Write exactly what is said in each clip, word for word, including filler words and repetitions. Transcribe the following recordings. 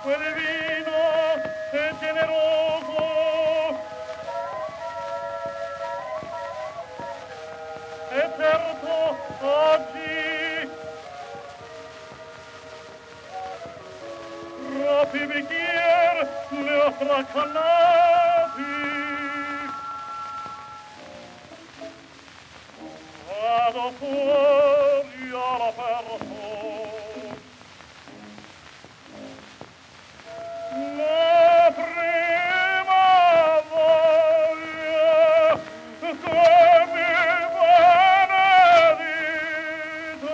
quel vino è generoso, e certo oggi troppi bicchier ne ho tracannati. Vado fuori all'aperto, la prima voglia che mi benedite,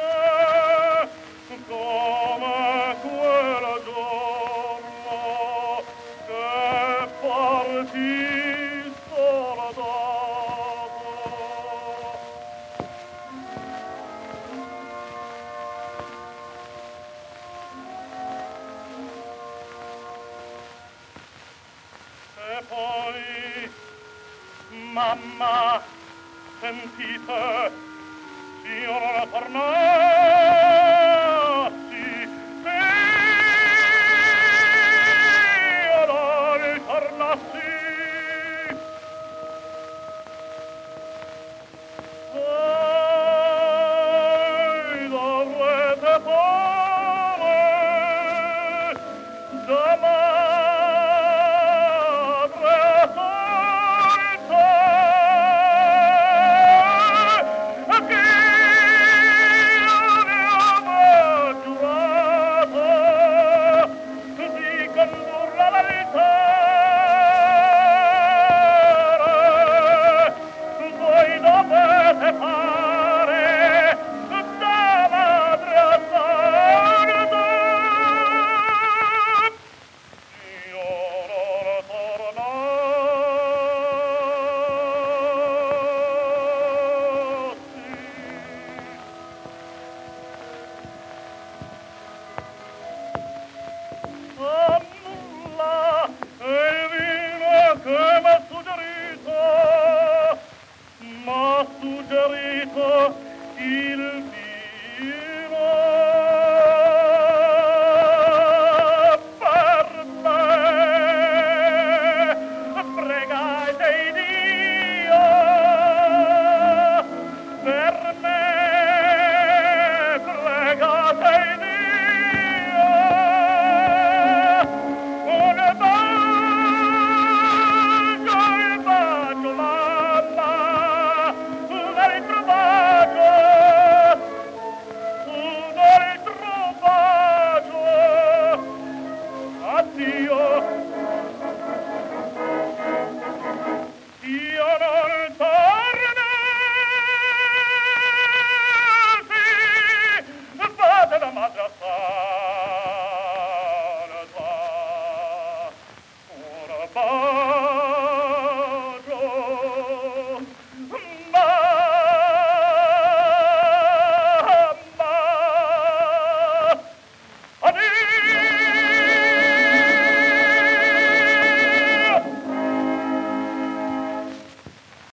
come quel giorno che partì soldato. E poi, mamma, sentite, s'io non tornassi, se io non tornassi, voi dovrete fare da suggerito il vino per me. Pregate Dio per me, pregate Dio. Un bacio, il bacio, mamma, un altro bacio, un altro bacio. Addio, io non tornassi, fate la madre a